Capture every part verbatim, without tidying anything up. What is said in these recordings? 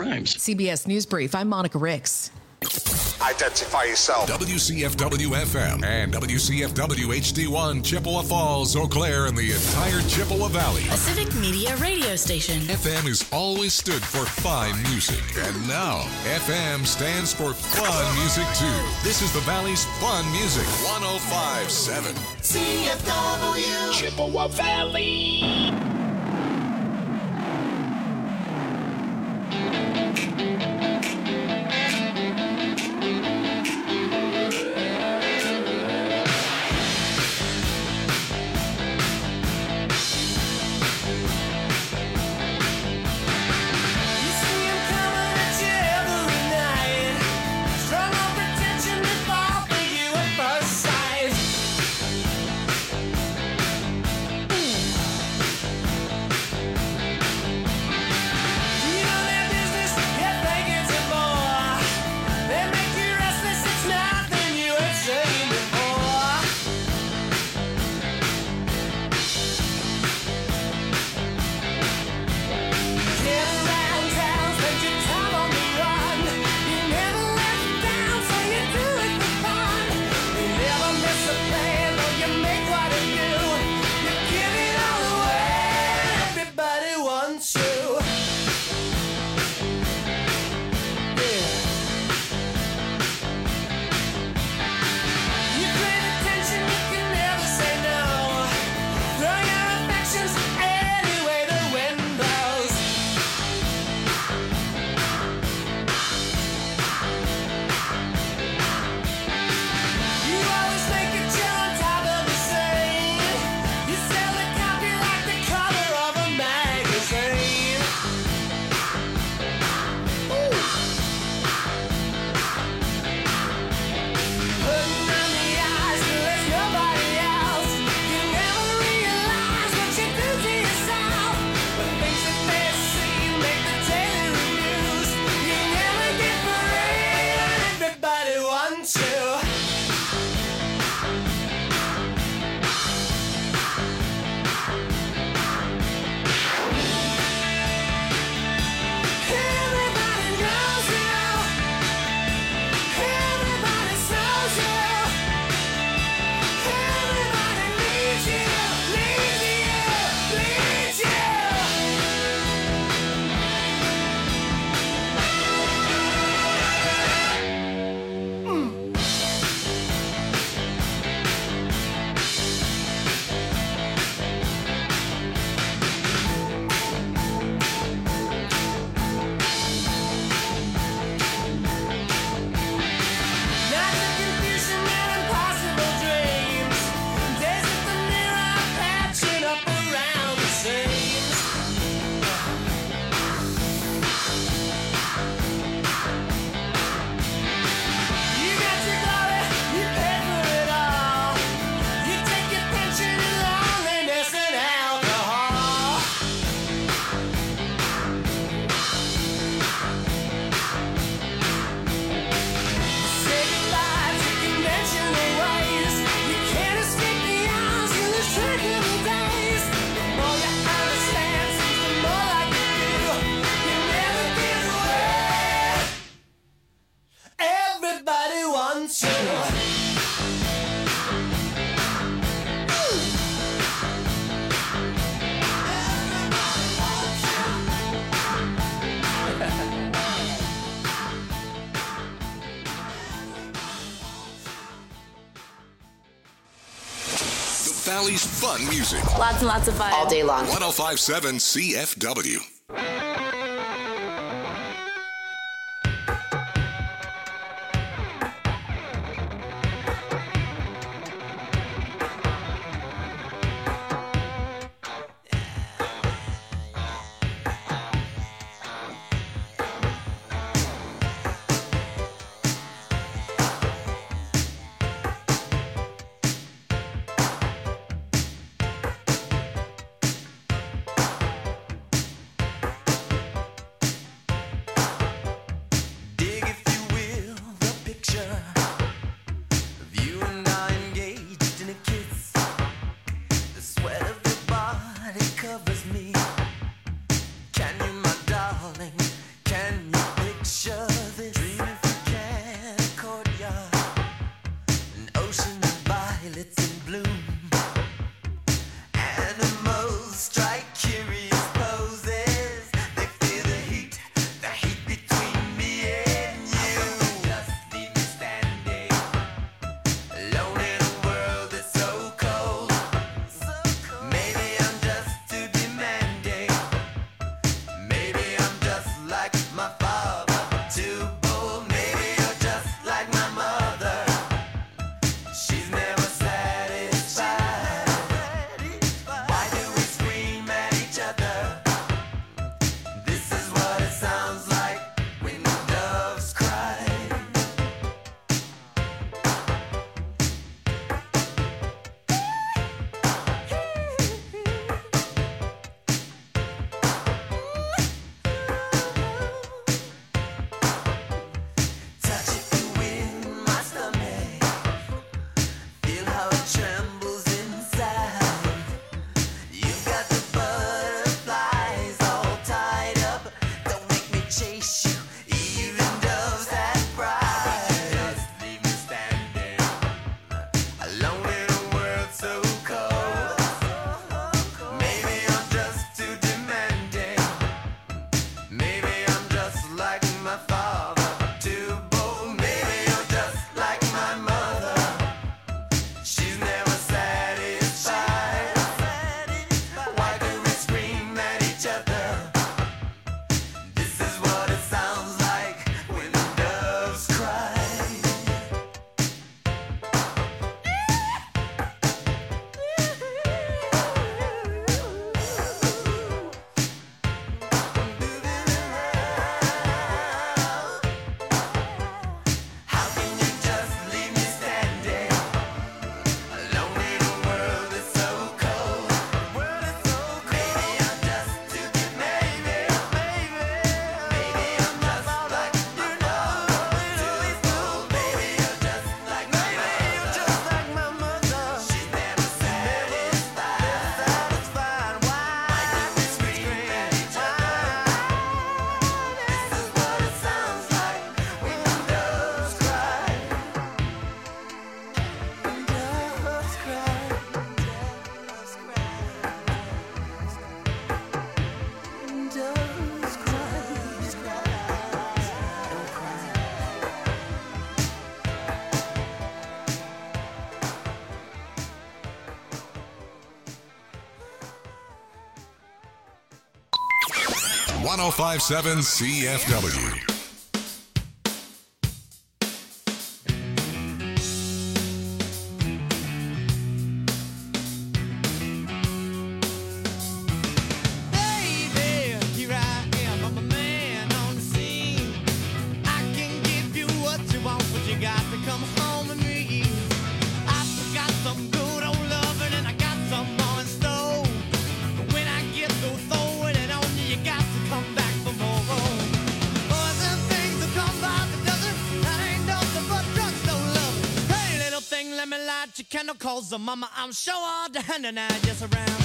crimes. C B S News Brief, I'm Monica Ricks. Identify yourself. W C F W F M and W C F W H D one, Chippewa Falls, Eau Claire, and the entire Chippewa Valley. A civic media radio station. F M has always stood for fine music, and now F M stands for fun music too. This is the Valley's fun music. one oh five point seven C F W Chippewa Valley. Valley's fun music. Lots and lots of fun. all day long. one oh five point seven C F W. picture this. Dream if you can, a courtyard, an ocean of violets in bloom. Animals strike curious poses. They feel the heat, the heat between me and you. Just leave me standing alone in a world that's so cold. Maybe I'm just too demanding. Maybe I'm just like my father, too bold. Maybe you're just like my mother. She's never satisfied. Why do we scream at each other? This is what it sounds like when the doves cry. Touch it, the wind, my stomach. Feel how it trembles inside. You've got the butterflies all tied up. Don't make me chase you, even doves that pride. Just leave me standing alone in a world so cold. Maybe I'm just too demanding. Maybe I'm just like my father, too bold. Maybe you're just like my mother. She's never satisfied. Why do we scream at each other? This is what it sounds like when the doves cry. How can you just leave me standing alone in a world that's so cold? Maybe I'm just too demanding. Maybe I'm just like my father, too bold. Maybe you're just like my mother. She's never satisfied. Why do we scream at each other? This is what it sounds like when the doves cry. Doves cry. Doves cry. Doves cry. Don't cry. one oh five point seven C F W. Baby, here I am, I'm a man on the scene. I can give you what you want, but you got to come home with me. I got some good old loving and I got some more in store. But when I get through throwing it on you, you got to come back for more. Boys and things that come by the dozen, that ain't nothing but drugstore love. Hey, little thing, let me light your candle, cause the mama, I'm sure all the hand and I just around.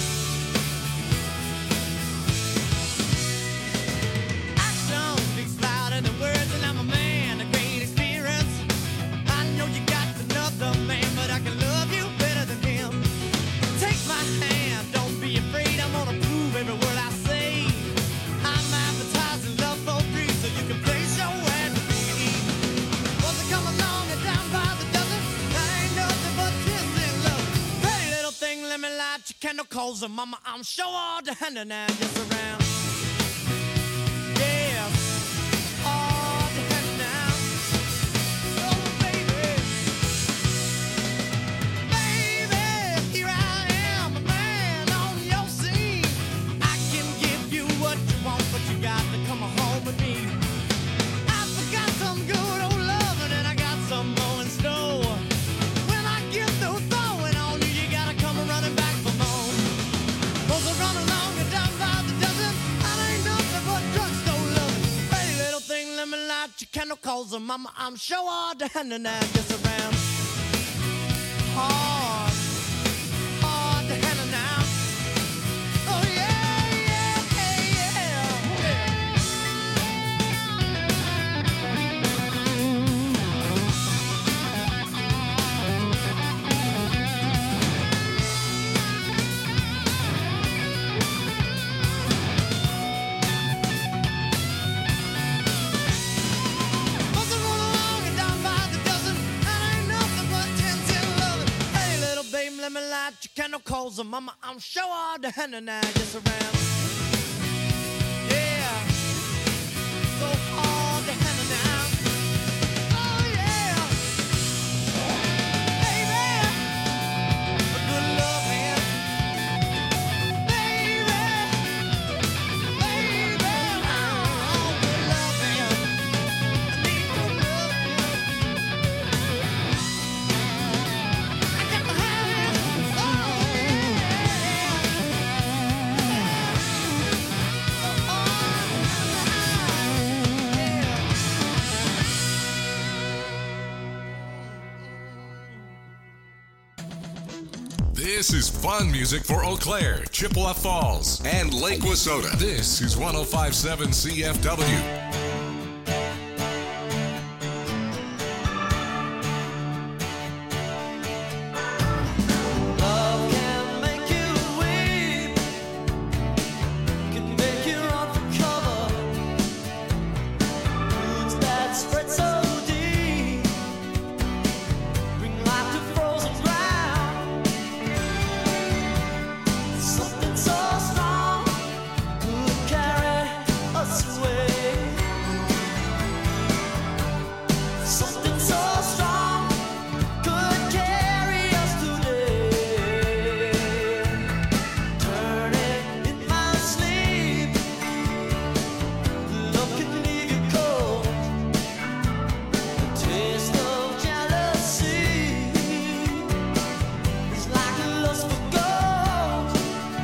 Action speaks louder than words, and I'm a man of great experience. I know you got another man, but I can love you better than him. Take my hand, don't be afraid, I'm gonna prove every word I say. I'm advertising love for free, so you can place your ad to me. Once I come along and down by the dozen, that ain't nothing but tears in love. Hey, little thing, let me light your candle, cause mama, I'm sure all the hand and I just around. Yeah, all the hand now. Oh, baby. Baby, here I am, a man on your scene. I can give you what you want, but you got to come home with me. I forgot some good old loving and I got some more in store. When I get through throwing on you, you gotta come running back for more. 'Cause I run along and down by the dozen, I ain't nothing but drugstore loving. Hey, little thing, let me light your candle, cause mama, I'm sure all the hand and I just around. Hard, hard to handle now. Oh yeah, yeah, yeah, yeah. no calls on mama. I'm sure all the hand and I just around. Yeah. So all the hand and I. Oh yeah. Baby. A good love man. Baby. Baby. Oh, good love man. I need good love man. I got the hand. Oh This is fun music for Eau Claire, Chippewa Falls, and Lake Wissota. This is one oh five point seven C F W. Love can make you weep, can make you run for cover. Roots that spread so deep, bring life to frozen ground. Something so strong could carry us away. Something so strong could carry us today. Turn it in my sleep. Love can leave you cold. The taste of jealousy is like a lust for gold.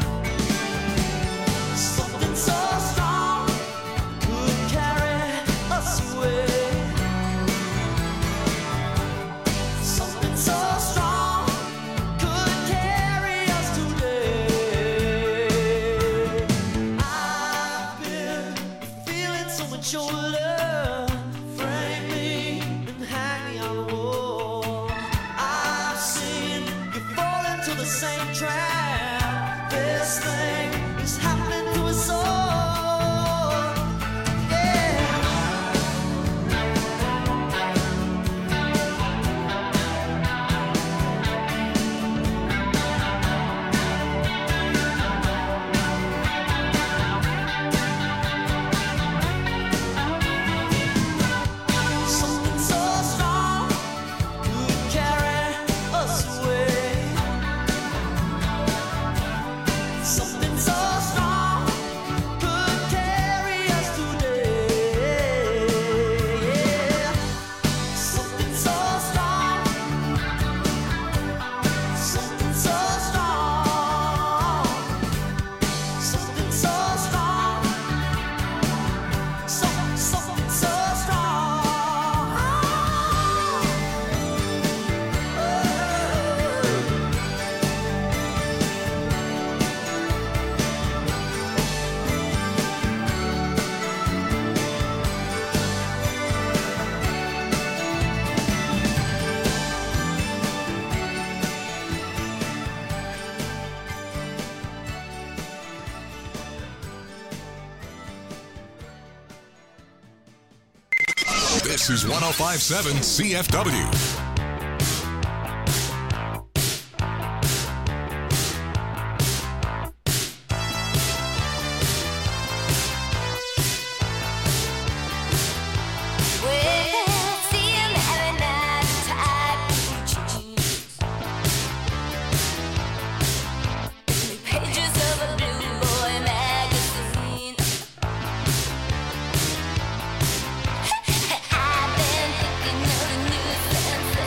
Something so strong could carry us away. Something so strong could carry us today. I've been feeling so much your love, frame me and hang me on the wall. I've seen you fall into the same trap. This thing is happening to us all. Yeah. Something so strong could carry us away. Something so strong could carry us today. Yeah. Something so strong. Something so strong. Something so strong. Some, something so strong. This is one oh five point seven C F W. Pages of a blue boy magazine. I've been thinking of a new sensation.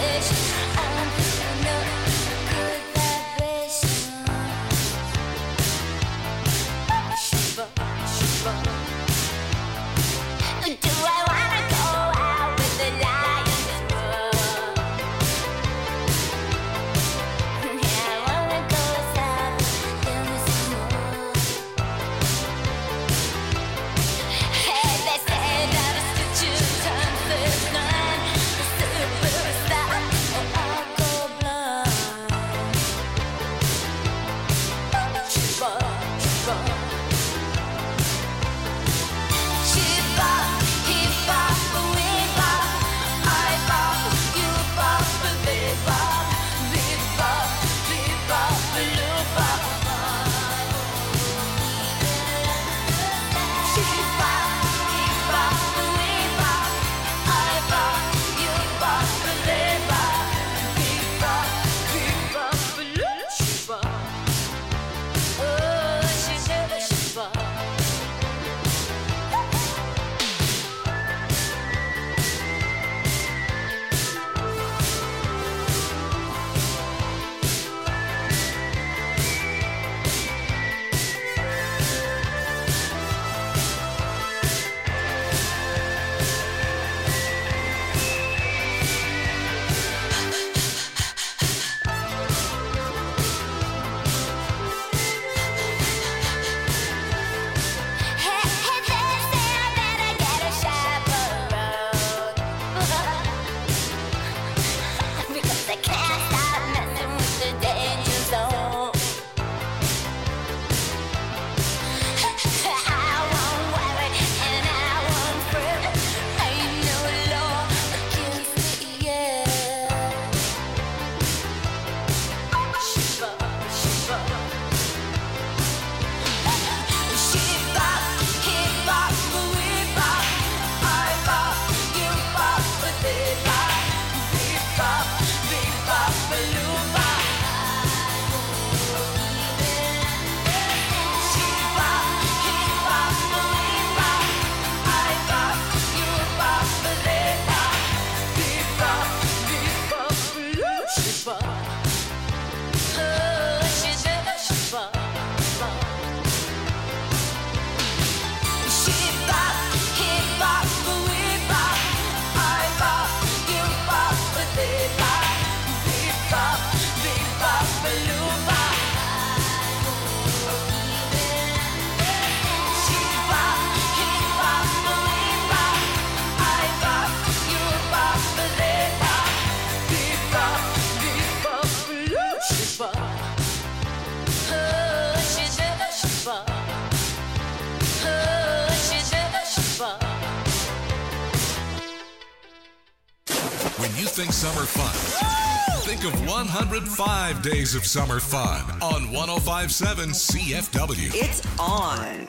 When you think summer fun, think of one hundred five days of summer fun on one oh five point seven C F W. It's on.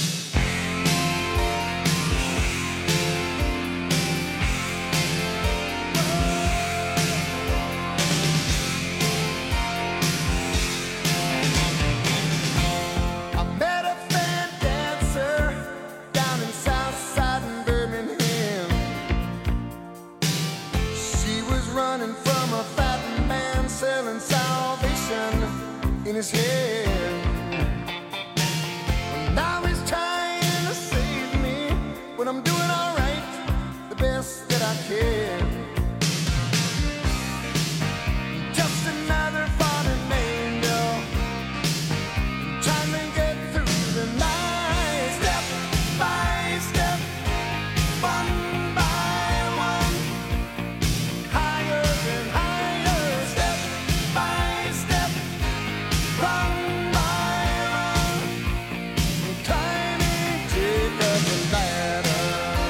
In his head. Now he's trying to save me, but I'm doing all right, the best that I can. Just another fallen angel, trying to get through the night, step by step, one by one, higher and higher, step by step. Run by run, trying to take up the ladder.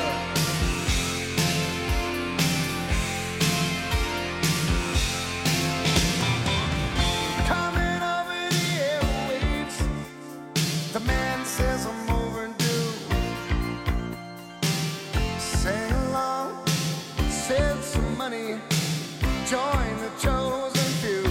Coming over the airwaves, the man says I'm overdue. Sing along, save some money, join the chosen few.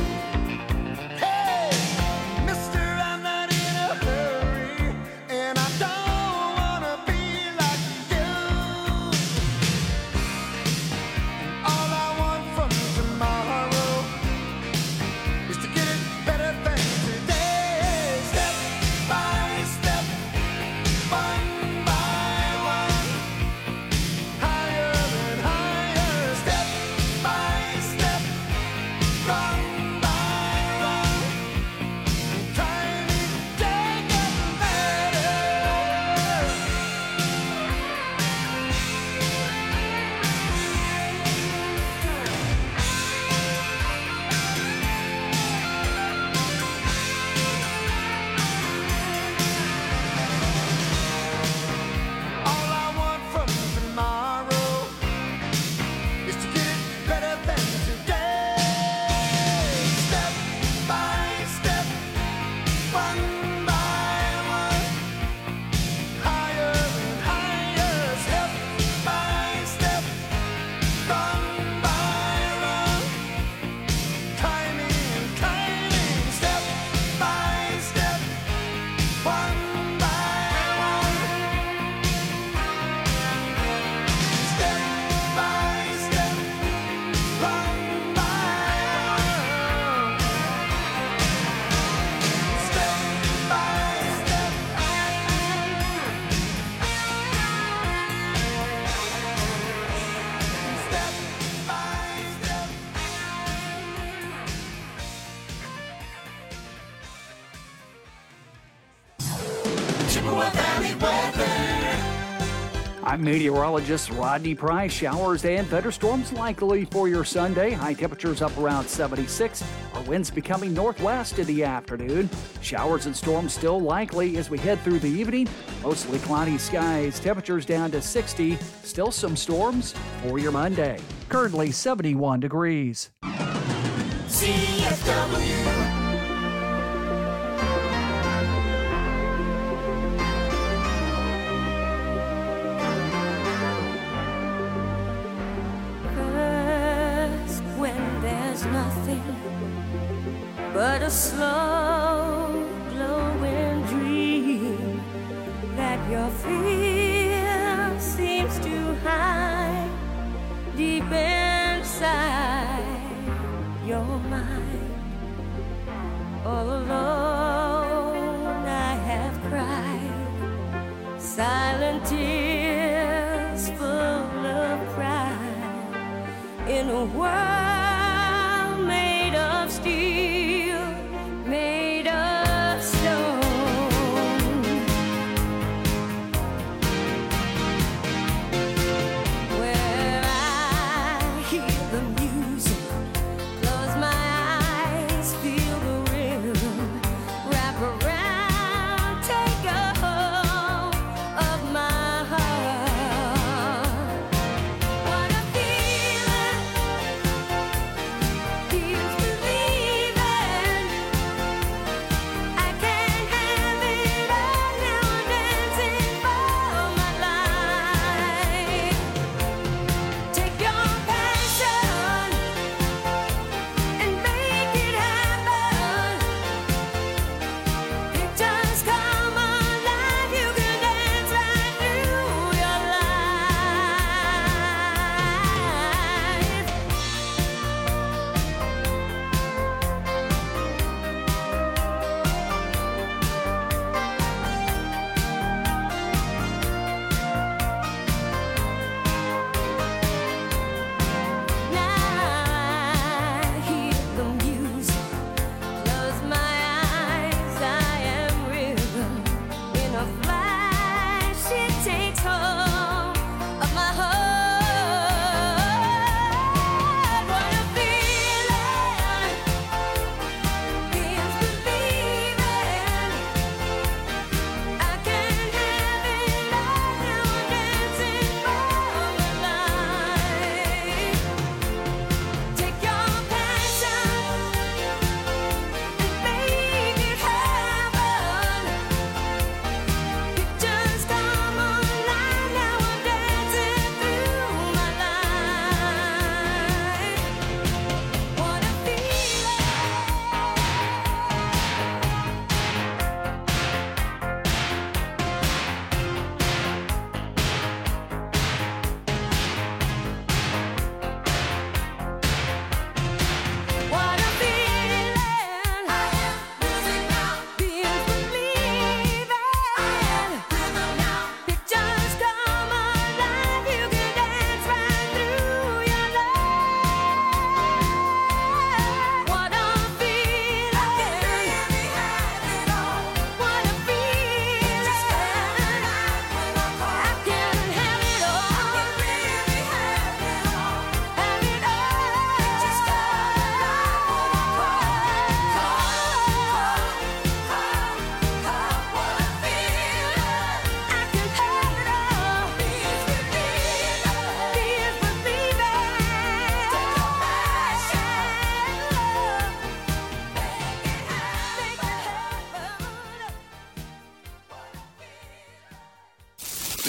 I'm meteorologist Rodney Price. Showers and thunderstorms likely for your Sunday. High temperatures up around seventy-six. Our winds becoming northwest in the afternoon. Showers and storms still likely as we head through the evening. Mostly cloudy skies. Temperatures down to sixty. Still some storms for your Monday. Currently seventy-one degrees. C F W. Nothing but a slow glowing dream that your fear seems to hide deep inside your mind. All alone I have cried silent tears full of pride in a world of steel, made of stone. Where I hear the music, close my eyes, feel the rhythm, wrap around, take a hold of my heart. What a feeling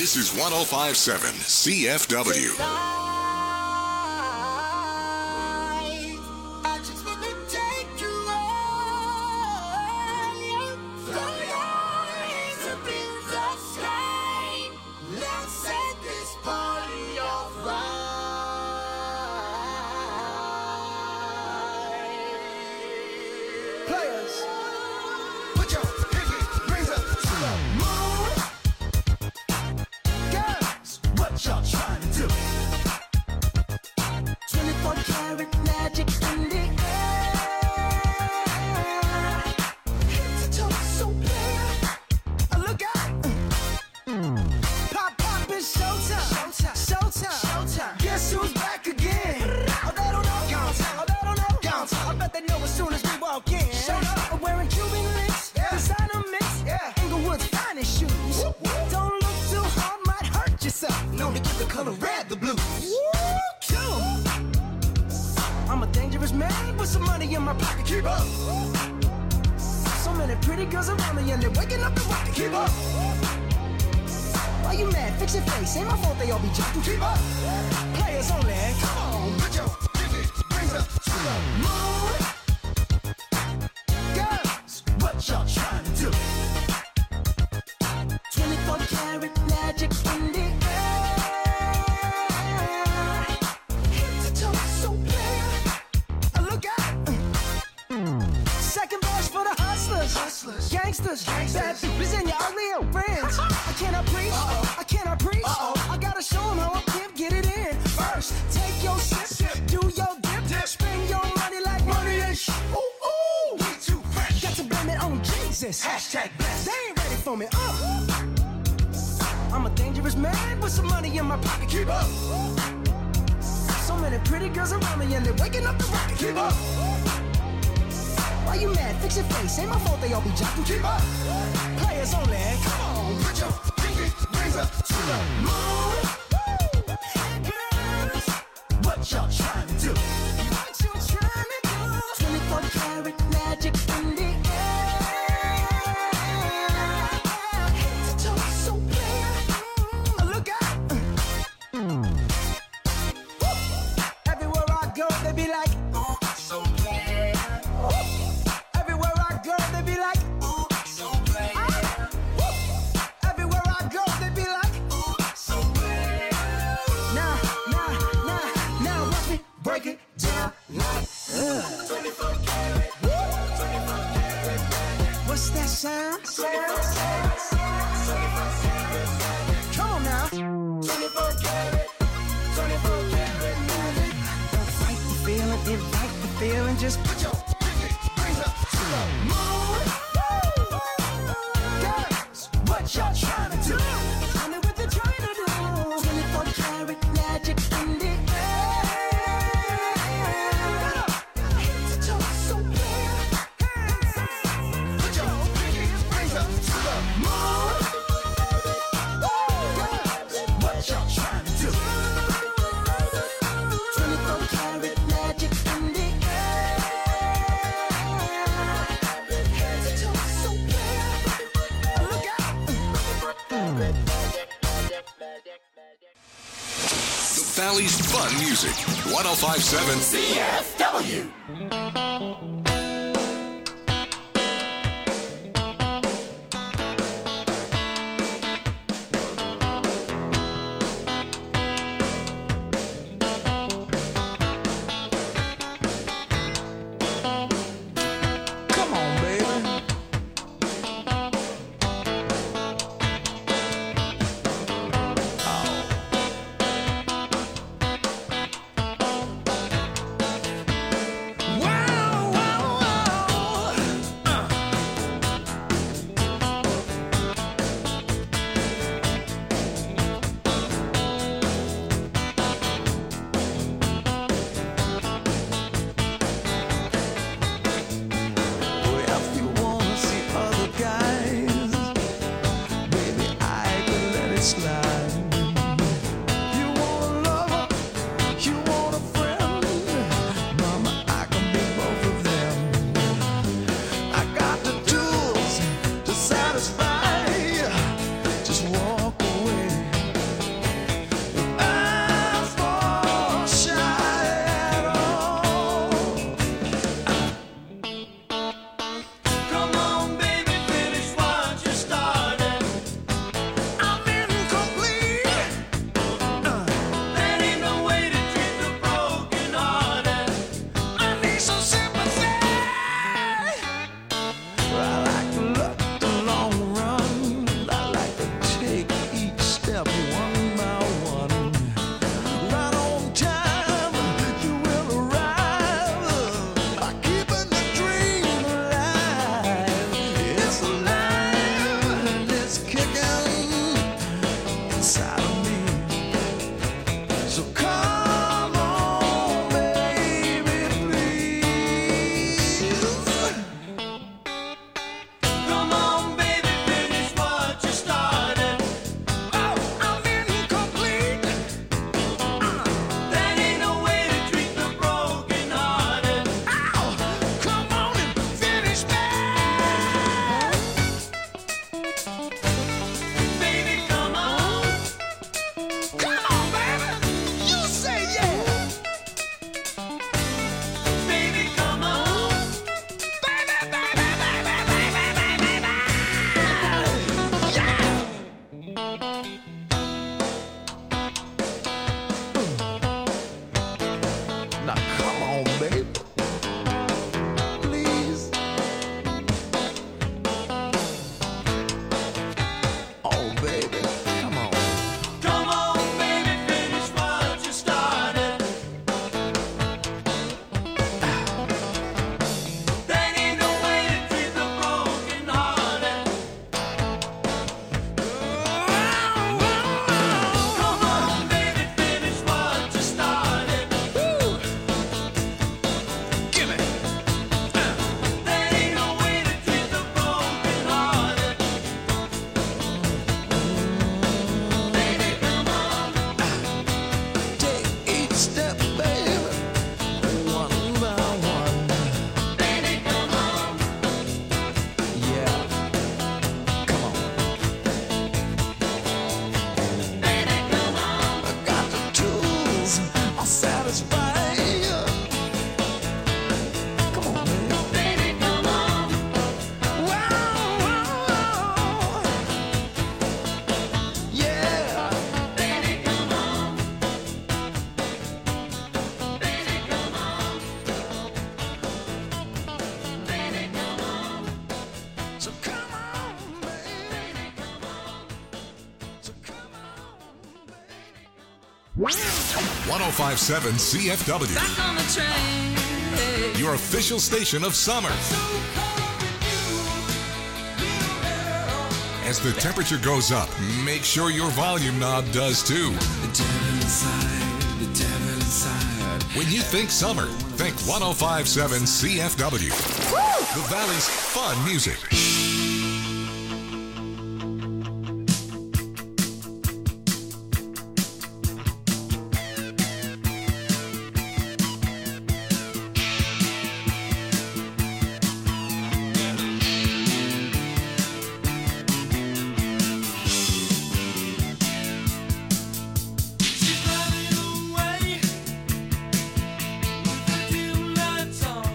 This is one oh five point seven C F W. Valley's fun music. one oh five point seven C F W. Wow, wow. step, baby, one by one. Baby, come on. Yeah, come on. Baby, come on. I got the tools, I'll satisfy you. Come on, baby. Baby, come on. Wow, wow, wow. Yeah. Baby, come on. Baby, come on. Baby, come on. So come on, baby. Come on. So come on, one oh five point seven C F W. Back on the train. Your official station of summer. As the temperature goes up, make sure your volume knob does too. The devil inside, the devil inside. When you think summer, think one oh five point seven C F W. The Valley's fun music. She's driving away with the dim lights on.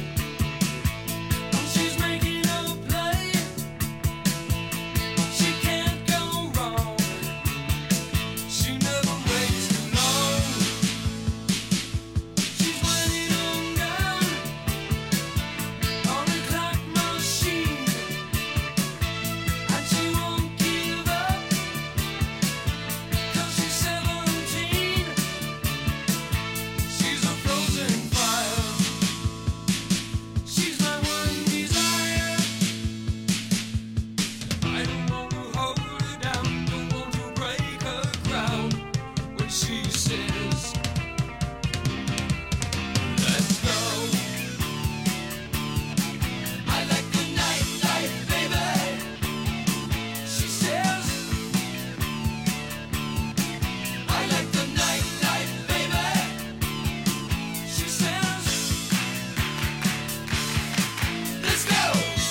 She's making a play. She can't go wrong. She never waits too long. She's waiting on down on the clock machine, and she won't give up 'cause she's seventeen. She's a frozen fire. She's my one desire. I don't want to hold her down, don't want to break her crown. When she says, let's go. I like the nightlife, baby. She says, I like the nightlife, baby. She says, let's go.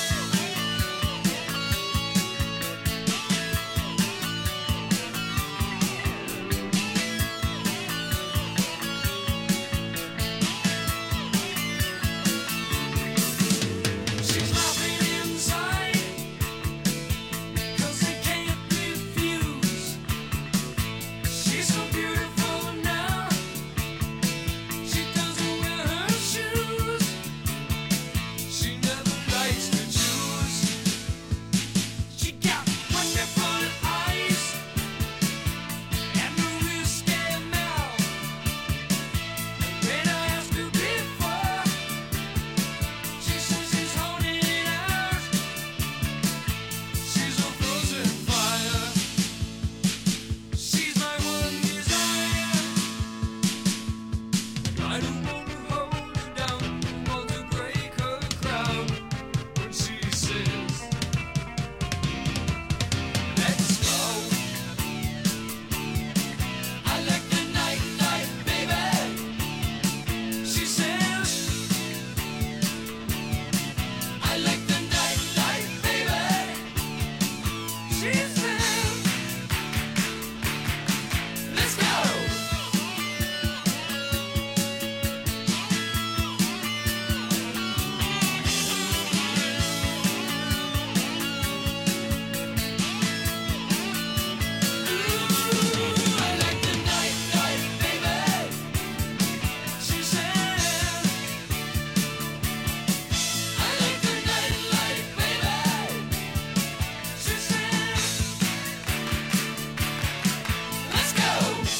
She's laughing inside 'cause they can't refuse. She's so beautiful now. She doesn't wear her shoes. She never likes to choose. She got wonderful eyes and a risky mouth. When I asked her before, she says she's holding it out. She's a frozen fire. She's my one desire. I don't want to hold her down, don't want to break her crown. When she says, let's go. I like the nightlife, baby. She says, I like the nightlife, baby. She says, let's go. I like the nightlife, baby. She says, I like the nightlife, baby. She says, let's go.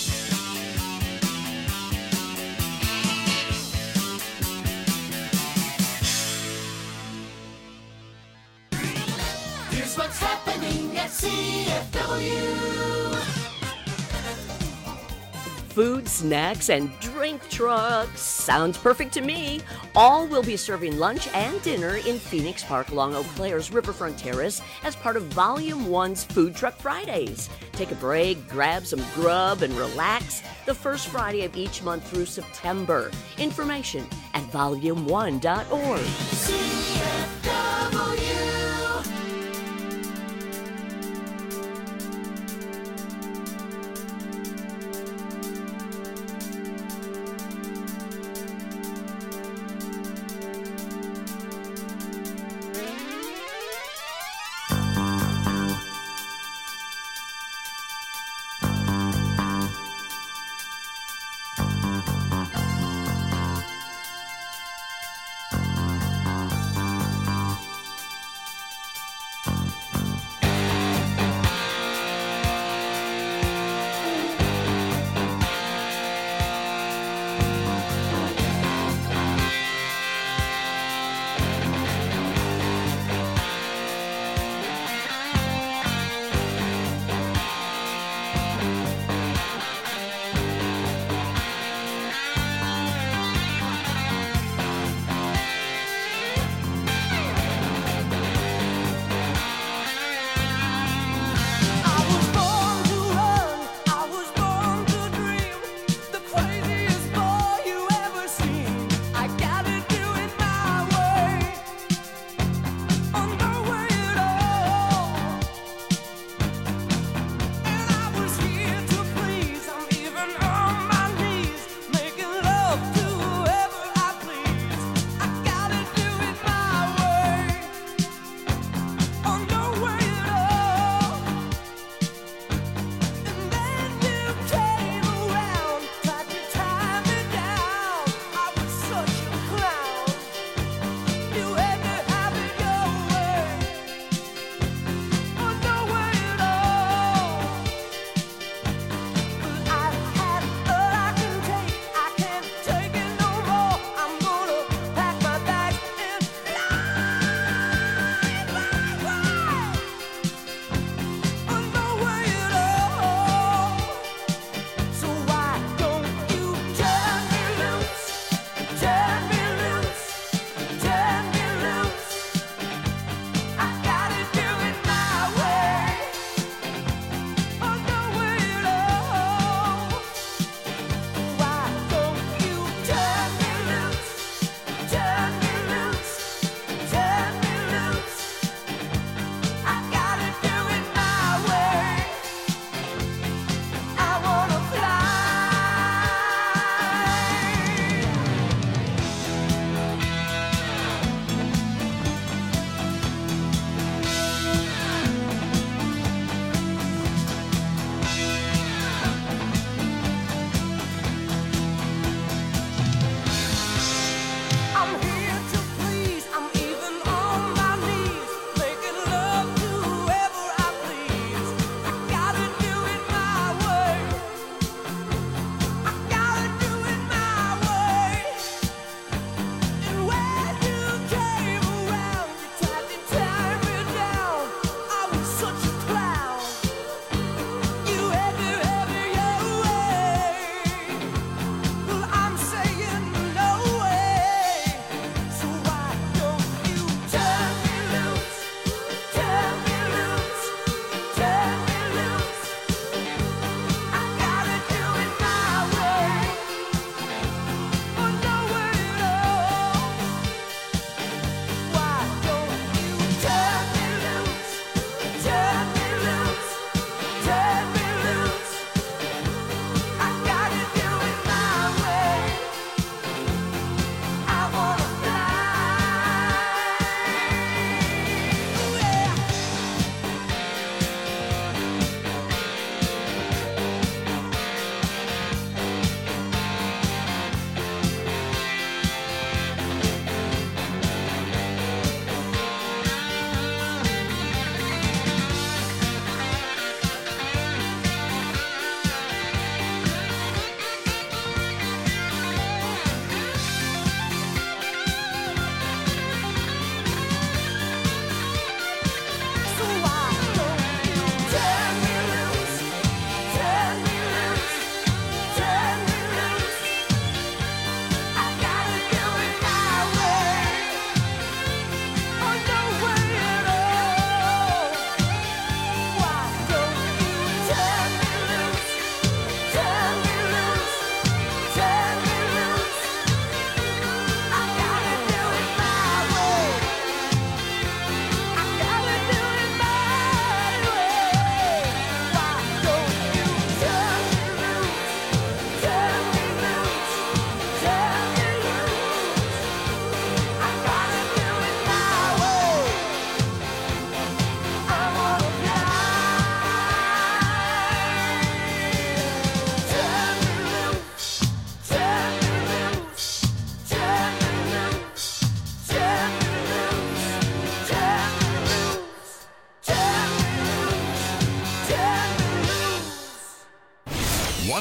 Here's what's happening at C F W. food, snacks, and drink trucks. Sounds perfect to me. All will be serving lunch and dinner in Phoenix Park along Eau Claire's Riverfront Terrace as part of Volume one's Food Truck Fridays. Take a break, grab some grub, and relax the first Friday of each month through September. Information at volume one dot org. C F W.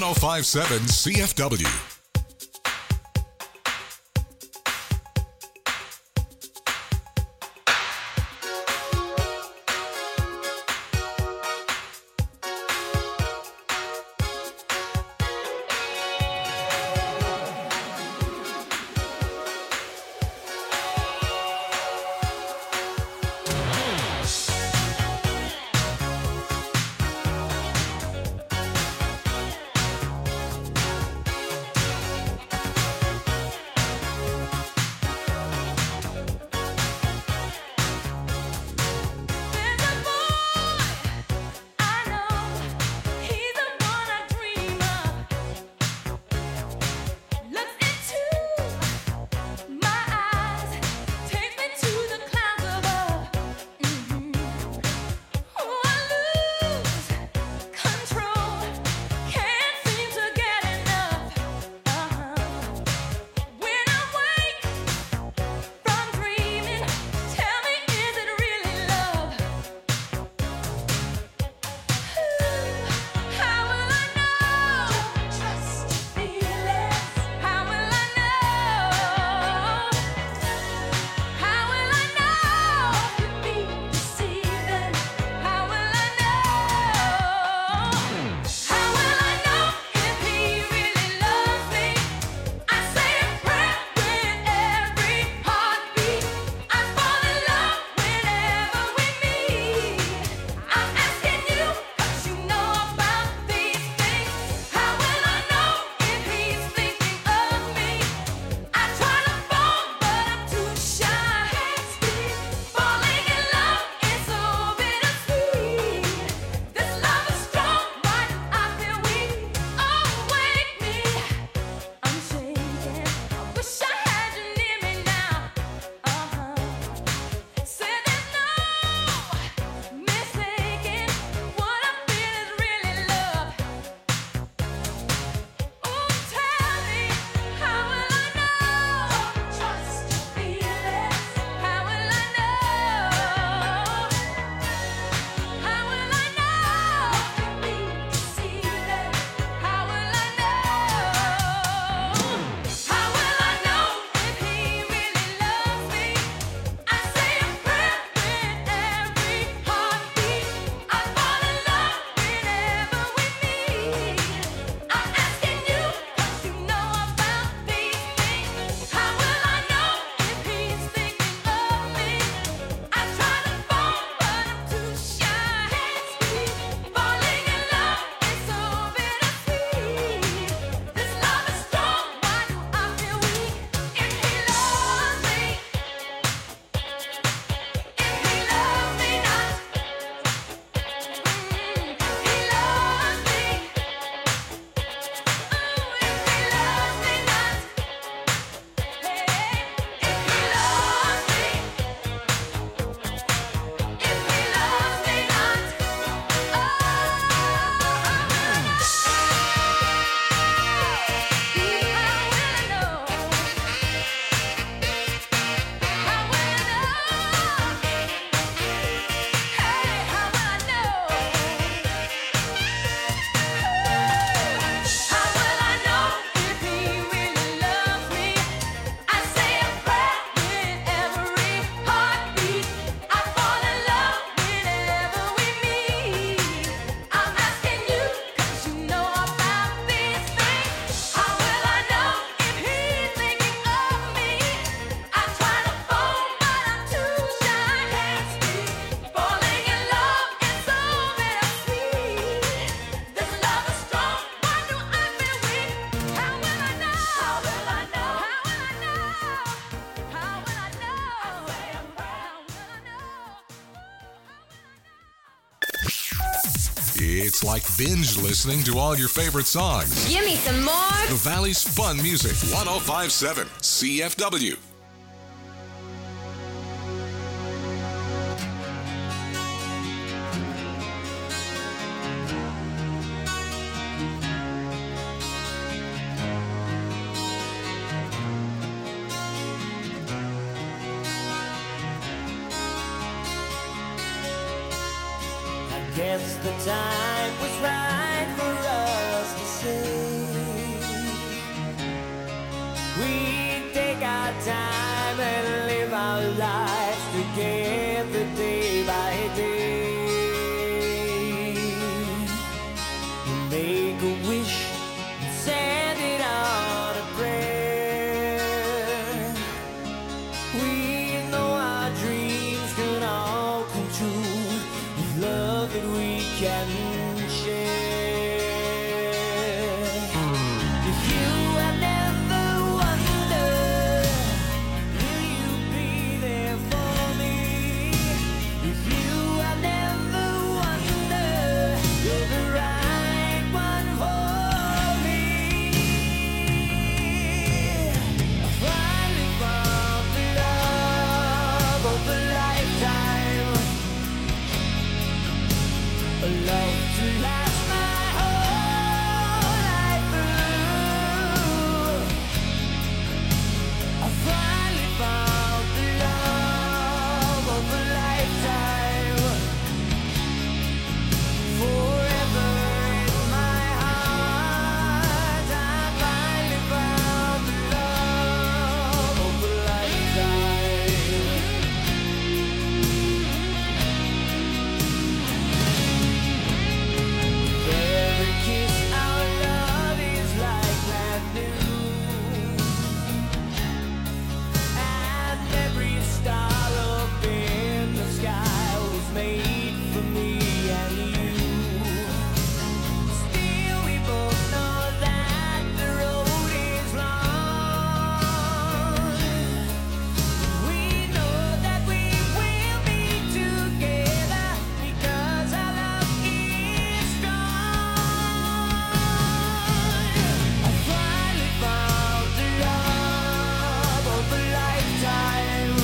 oh five seven C F W. It's like binge listening to all your favorite songs. Give me some more. The Valley's Fun Music, one oh five point seven C F W. Guess the time was right for us to say we take our time and live our lives together day by day. Make a wish and send it on a prayer. We know our dreams can all come true with love that we can share. If you have never wondered, will you be there for me? If you have never wondered, you're the right one for me. I finally found the love of a lifetime, a love to last my whole life through. I finally found the love of a lifetime, forever in my heart. I finally found the love of a lifetime. Every kiss, our love is like brand new, and every star up in the sky was made for me and you. Still, we both know that the road is long. We know that we will be together because our love is strong. I finally found the love of a lifetime,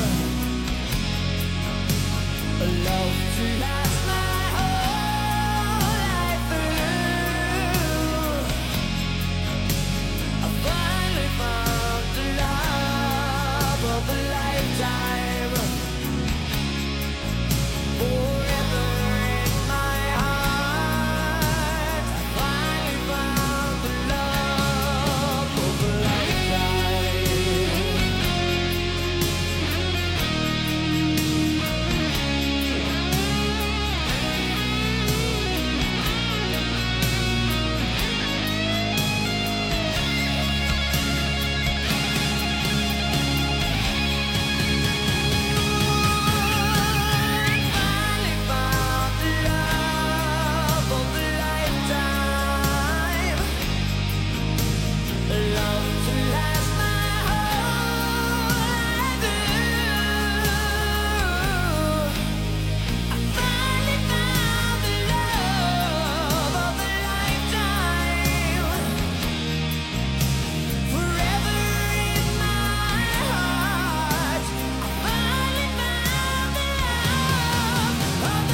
a love to last my whole life through. I finally found the love of a lifetime, forever in my heart. I finally found the love of a lifetime. Finally found the love of a lifetime, a love to last my whole life through. I finally found the love of a lifetime, forever in my heart. I finally found the love of a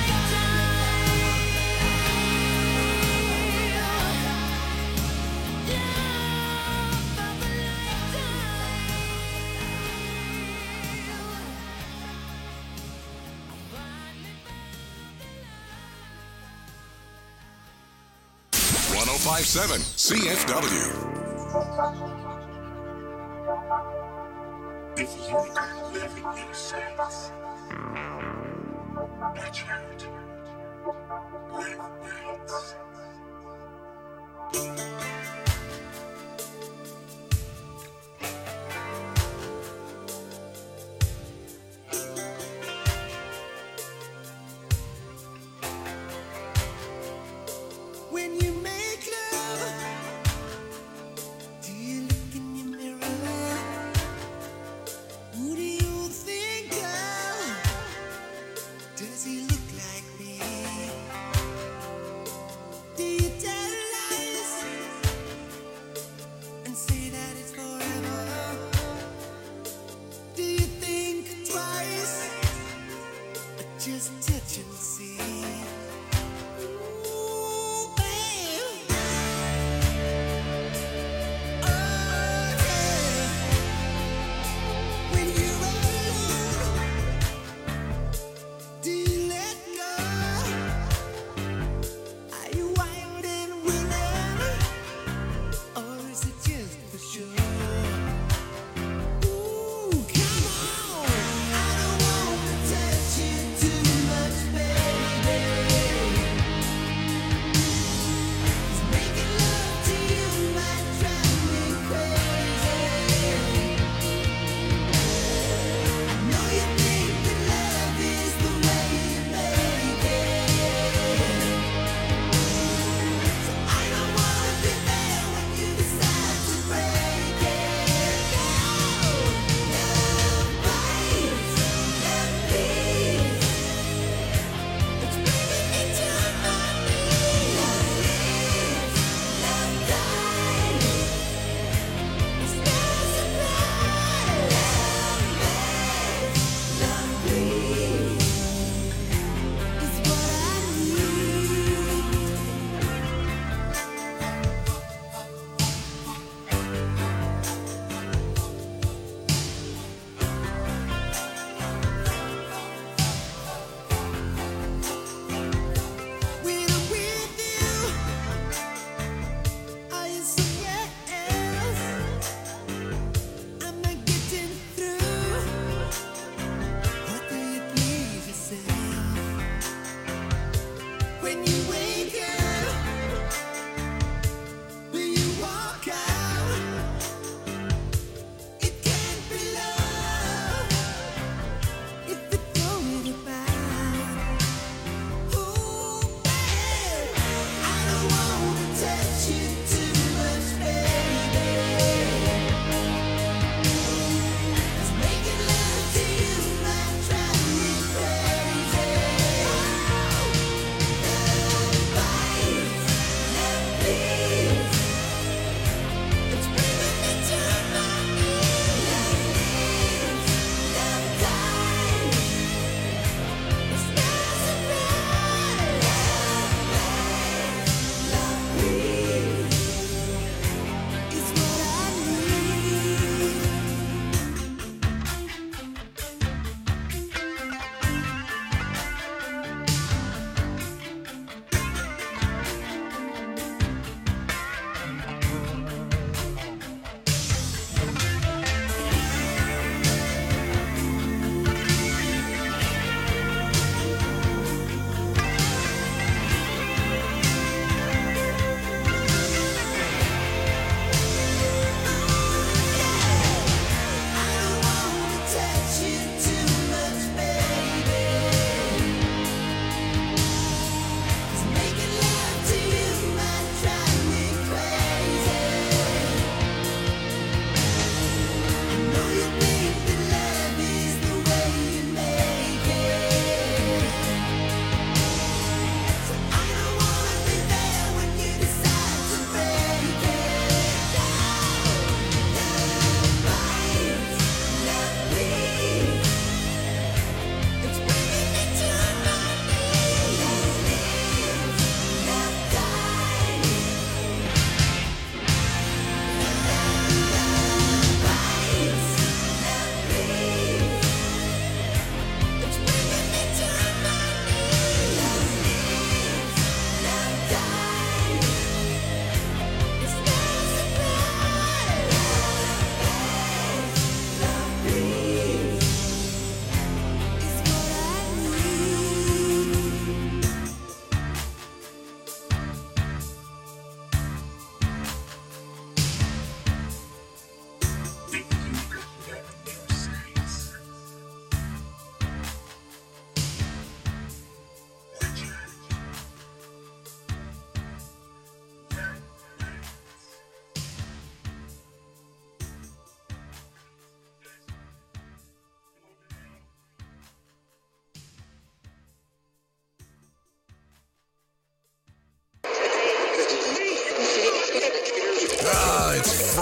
one oh five point seven C F W. If you could live in your sense, watch out, live nights. When you make love, do you look in your mirror? Who do you think of? Does he look like me?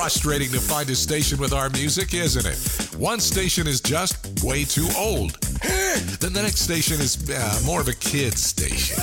Frustrating to find a station with our music, isn't it? One station is just way too old. Then the next station is uh, more of a kid's station.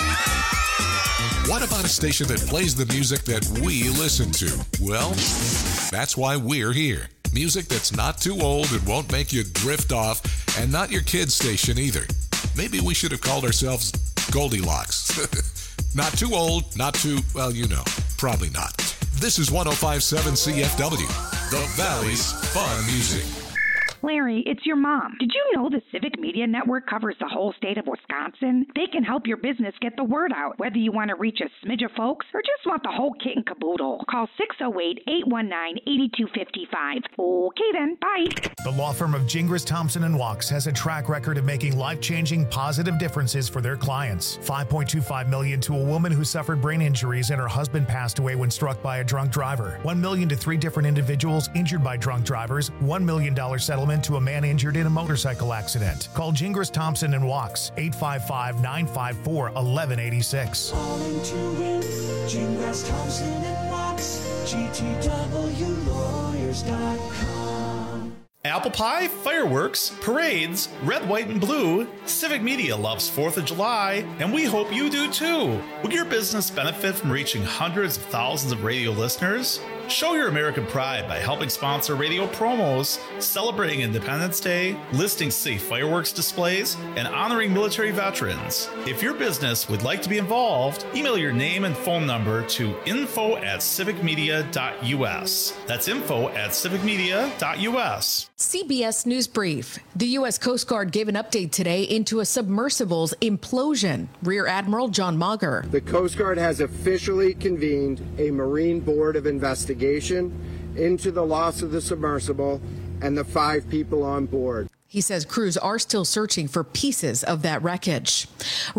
What about a station that plays the music that we listen to? Well, that's why we're here. Music that's not too old and won't make you drift off, and not your kid's station either. Maybe we should have called ourselves Goldilocks. Not too old, not too, well, you know, probably not. This is one oh five point seven C F W, the Valley's Fun Music. Larry, it's your mom. Did you know the Civic Media Network covers the whole state of Wisconsin? They can help your business get the word out, whether you want to reach a smidge of folks or just want the whole kit and caboodle. Call six oh eight, eight one nine, eight two five five. Okay then, bye. The law firm of Gingras, Thompson and Wachs has a track record of making life-changing positive differences for their clients. five point two five million dollars to a woman who suffered brain injuries and her husband passed away when struck by a drunk driver. one million dollars to three different individuals injured by drunk drivers. one million dollars settlement to a man injured in a motorcycle accident. Call Gingras, Thompson and Wachs, eight five five, nine five four, one one eight six. Calling to win, Gingras, Thompson and Wachs, G T W lawyers dot com. Apple pie, fireworks, parades, red, white, and blue. Civic Media loves fourth of July, and we hope you do too. Will your business benefit from reaching hundreds of thousands of radio listeners? Show your American pride by helping sponsor radio promos, celebrating Independence Day, listing safe fireworks displays, and honoring military veterans. If your business would like to be involved, email your name and phone number to info at civic media dot u s. That's info at civic media dot u s. C B S News Brief. The U S Coast Guard gave an update today into a submersible's implosion. Rear Admiral John Mauger. The Coast Guard has officially convened a Marine Board of Investigation into the loss of the submersible and the five people on board. He says crews are still searching for pieces of that wreckage.